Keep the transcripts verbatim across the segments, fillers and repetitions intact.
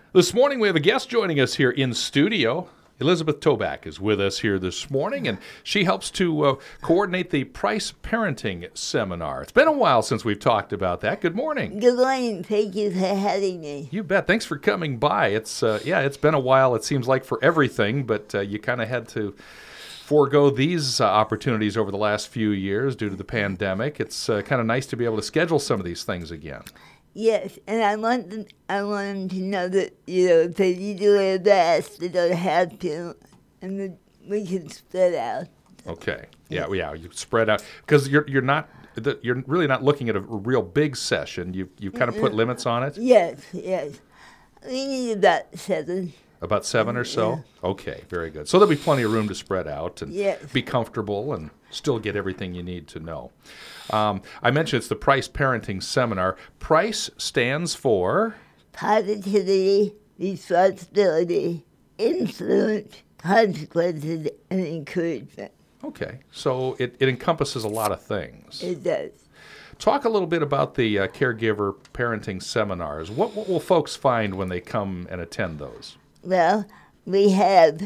This morning we have a guest joining us here in studio. Elizabeth Toback is with us here this morning, and she helps to uh, coordinate the Price Parenting Seminar. It's been a while since we've talked about that. Good morning. Good morning. Thank you for having me. You bet. Thanks for coming by. It's uh, yeah, it's been a while. It seems like for everything, but uh, you kind of had to forego these uh, opportunities over the last few years due to the pandemic. It's uh, kind of nice to be able to schedule some of these things again. Yes, and I want them, I want them to know that, you know, if they need to wear masks, they don't have to, and that we can spread out. Okay. Yeah, yeah, you spread out because you're you're not you're really not looking at a real big session. You you kind of put limits on it. Yes, yes. We need about seven. About seven or so? Okay, very good. So there'll be plenty of room to spread out and Yes. be comfortable and still get everything you need to know. Um, I mentioned it's the Price Parenting Seminar. Price stands for? Positivity, responsibility, influence, consequences, and encouragement. Okay, so it, it encompasses a lot of things. It does. Talk a little bit about the uh, caregiver parenting seminars. What, what will folks find when they come and attend those? Well, we have,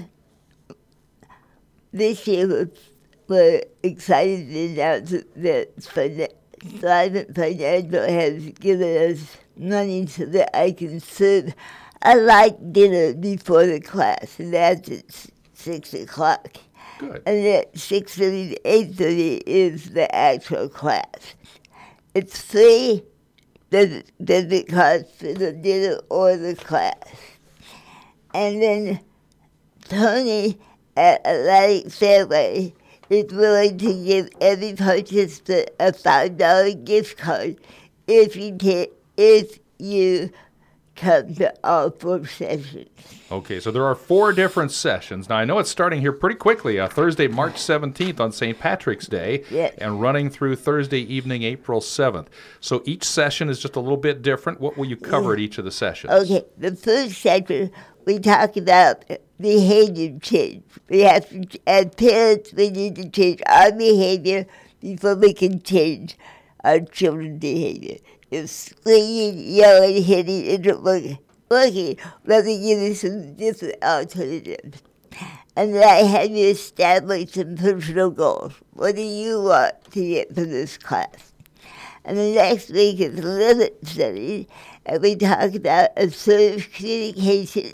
this year we're excited to announce that Thrivent Financial has given us money so that I can serve a light dinner before the class, and that's at six o'clock. Good. And at six thirty to eight thirty is the actual class. It's free, doesn't, doesn't cost for the dinner or the class. And then Tony at Atlantic Fairway is willing to give every participant a five dollar gift card if you can, if you come to all four sessions. Okay, so there are four different sessions. Now, I know it's starting here pretty quickly, uh, Thursday, March seventeenth on Saint Patrick's Day, Yes. and running through Thursday evening, April seventh. So each session is just a little bit different. What will you cover at each of the sessions? Okay, the first section, we talk about behavior change. We have to, as parents, we need to change our behavior before we can change our children's behavior. If screaming, yelling, hitting isn't working, working, let me give you some different alternatives. And then I have you establish some personal goals. What do you want to get from this class? And the next week is limit setting, and we talk about assertive communication.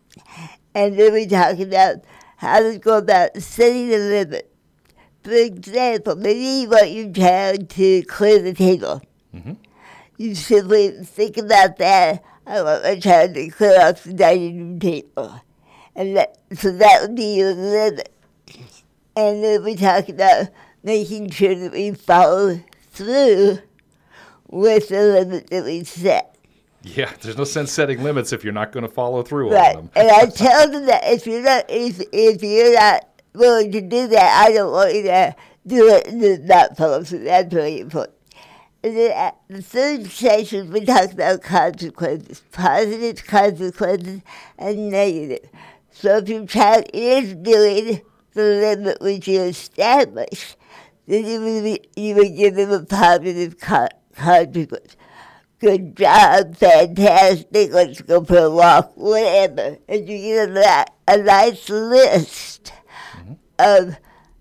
And then we talk about how to go about setting a limit. For example, maybe you want your child to clear the table. Mm-hmm. You simply think about that. I want my child to clear off the dining room table. And that, so that would be your limit. And then we talk about making sure that we follow through with the limit that we set. Yeah, there's no sense setting limits if you're not going to follow through Right. on them. And I tell them that if you're not if if you're not willing to do that, I don't want you to do it and not follow through. That's really important. And then at the third session, we talk about consequences, positive consequences and negative. So if your child is doing the limit which you established, then you would, be, you would give them a positive co- consequence. Good job, fantastic, let's go for a walk, whatever. And you get a, a nice list mm-hmm. of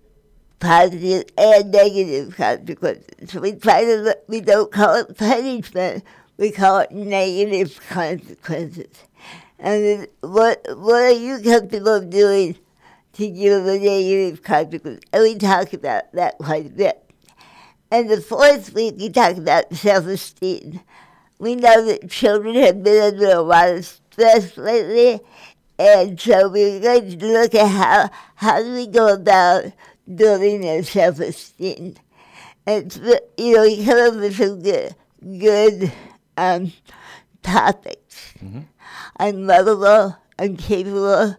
positive and negative consequences. So we try to, we don't call it punishment, we call it negative consequences. And then what, what are you comfortable doing to give a negative consequence? And we talk about that quite a bit. And the fourth week, we talk about self-esteem. We know that children have been under a lot of stress lately, and so we're going to look at how, how do we go about building their self-esteem. And, you know, we come up with some good, good um, topics. Mm-hmm. I'm lovable, I'm capable,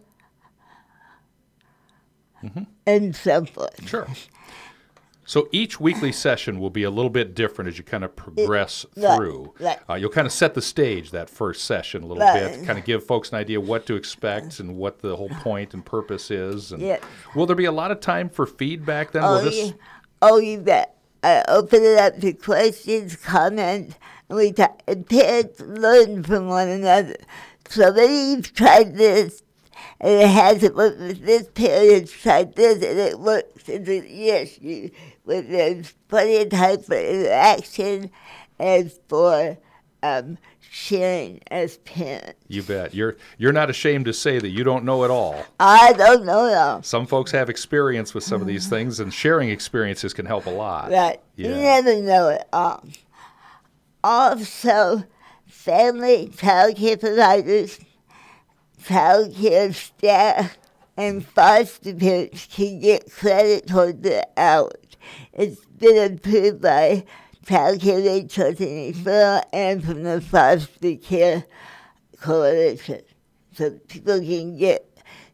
mm-hmm. and so forth. Sure. So each weekly session will be a little bit different as you kind of progress it, right, through. Right. Uh, you'll kind of set the stage that first session a little right. bit, kind of give folks an idea what to expect and what the whole point and purpose is. And yeah. Will there be a lot of time for feedback then? Oh, will this... yeah. Oh, you bet. I open it up to questions, comments, and we talk, and parents learn from one another. somebody's tried this, and it hasn't worked with this parent, tried this, and it works. And then, yes, you, when there's plenty of time for interaction and for um, sharing as parents. You bet. You're you're not ashamed to say that you don't know it all. I don't know it all. Some folks have experience with some of these things, and sharing experiences can help a lot. Right. Yeah. You never know it all. Also, family child care providers, child care staff, and foster parents can get credit toward the hours. It's been approved by Child Care Resource and Referral and from the Foster Care Coalition. So people can get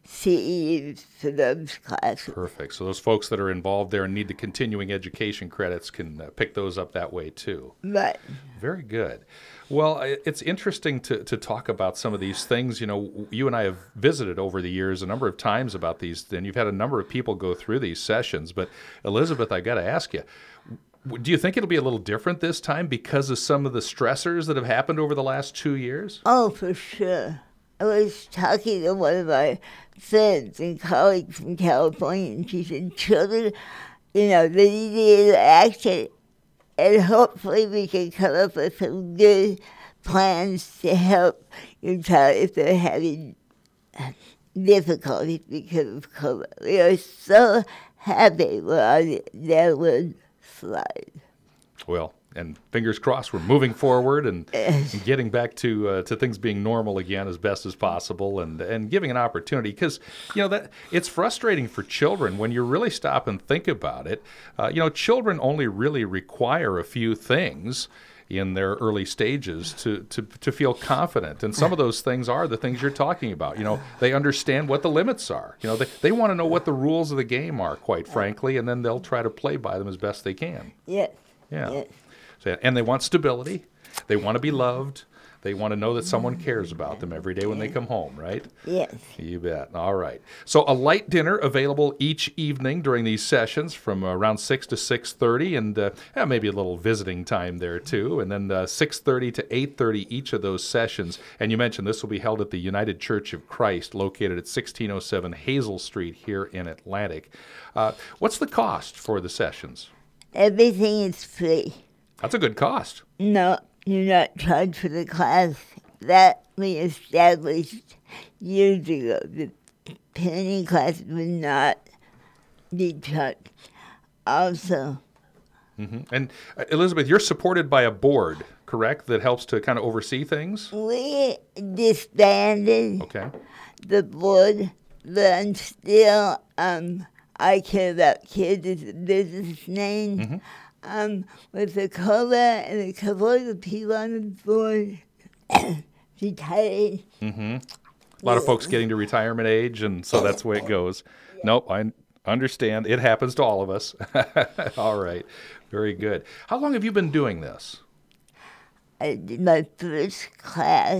C E Us for those classes. Perfect. So those folks that are involved there and need the continuing education credits can uh, pick those up that way too. Right. Very good. Well, I- it's interesting to, to talk about some of these things. You know, you and I have visited over the years a number of times about these, and you've had a number of people go through these sessions. But Elizabeth, I got to ask you, w- do you think it'll be a little different this time because of some of the stressors that have happened over the last two years? Oh, for sure. I was talking to one of my friends and colleagues from California, and she said, children, you know, they need the interaction, and hopefully we can come up with some good plans to help your child if they're having difficulties because of COVID. We are so happy we're on the downward slide. Well, and fingers crossed we're moving forward and, and getting back to uh, to things being normal again as best as possible, and and giving an opportunity, because you know that it's frustrating for children when you really stop and think about it. Uh, you know, children only really require a few things in their early stages to, to to feel confident, and some of those things are the things you're talking about. You know, they understand what the limits are. You know, they they want to know what the rules of the game are, quite frankly, and then they'll try to play by them as best they can. Yes. Yeah. Yes. So, and they want stability. They want to be loved. They want to know that someone cares about them every day when they come home, right? Yes. You bet. All right. So a light dinner available each evening during these sessions from around six to six thirty, and uh, yeah, maybe a little visiting time there too. And then uh, six thirty to eight thirty each of those sessions. And you mentioned this will be held at the United Church of Christ, located at sixteen oh seven Hazel Street here in Atlantic. Uh, what's the cost for the sessions? Everything is free. That's a good cost. No, you're not charged for the class. That we established years ago. The painting class would not be charged. Also, hmm And uh, Elizabeth, you're supported by a board, correct, that helps to kind of oversee things? we disbanded Okay. the board, but I'm still, um, I care about kids as a business name. Mhm. Um, with the cover and a couple of the people on the board retired. hmm A lot of folks getting to retirement age, and so that's the way it goes. Nope, I understand. It happens to all of us. All right. Very good. How long have you been doing this? I did my first class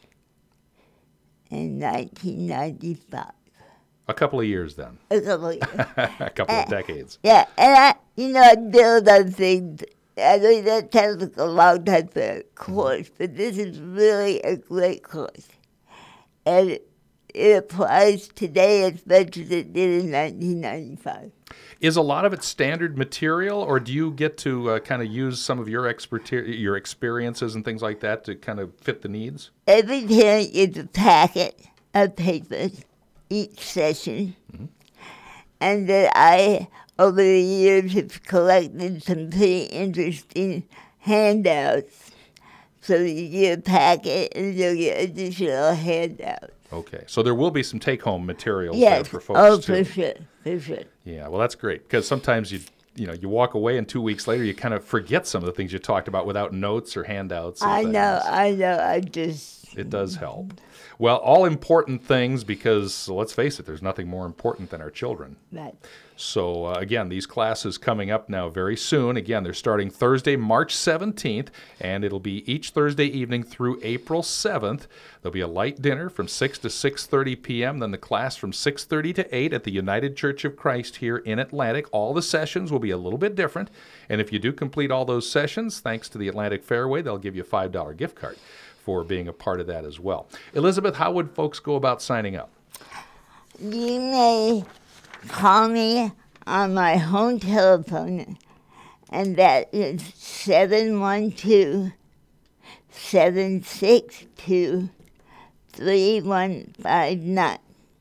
in nineteen ninety-five. A couple of years then. A couple of years. A couple of decades. Yeah, and I, you know, I build on things. I know that takes a long time for a course, but this is really a great course. And it, it applies today as much as it did in nineteen ninety-five. Is a lot of it standard material, or do you get to uh, kind of use some of your expertise, your experiences and things like that to kind of fit the needs? Every parent gets a packet of papers each session. Mm-hmm. And then I, over the years, have collected some pretty interesting handouts. So you get a packet and you'll get additional handouts. Okay, so there will be some take-home materials Yes. there for folks Oh, too. for sure, for sure. Yeah, well, that's great, because sometimes you you know you walk away and two weeks later you kind of forget some of the things you talked about without notes or handouts. And I things. know, I know, I just... It does help. Well, all important things, because let's face it, there's nothing more important than our children. Right. So uh, again, these classes coming up now very soon. Again, they're starting Thursday, March seventeenth, and it'll be each Thursday evening through April seventh. There'll be a light dinner from six to six thirty p.m., then the class from six thirty to eight at the United Church of Christ here in Atlantic. All the sessions will be a little bit different, and if you do complete all those sessions, thanks to the Atlantic Fairway, they'll give you a five dollar gift card. for being a part of that as well. Elizabeth, how would folks go about signing up? You may call me on my home telephone, and that is seven one two, seven six two, three one five nine.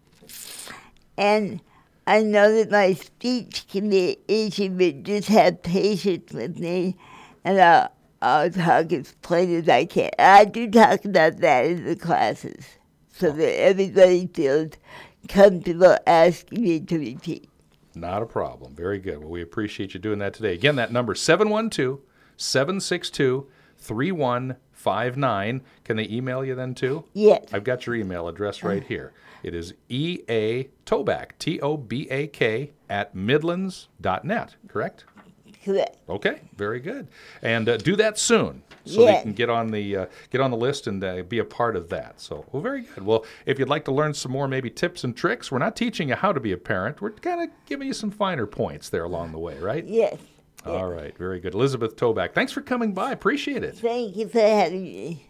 And I know that my speech can be easy, but just have patience with me, and I'll, I'll talk as plain as I can. I do talk about that in the classes, so that everybody feels comfortable asking me to repeat. Not a problem. Very good. Well, we appreciate you doing that today. Again, that number, seven one two, seven six two, three one five nine. Can they email you then, too? Yes. I've got your email address right here. It is E A Tobak, T O B A K, at midlands dot net, correct? Correct. Okay, very good. And uh, do that soon so Yes. they can get on the uh, get on the list and uh, be a part of that. So, well, very good. Well, if you'd like to learn some more maybe tips and tricks, we're not teaching you how to be a parent. We're kind of giving you some finer points there along the way, right? Yes. All right, very good. Elizabeth Tobak, thanks for coming by. Appreciate it. Thank you for having me.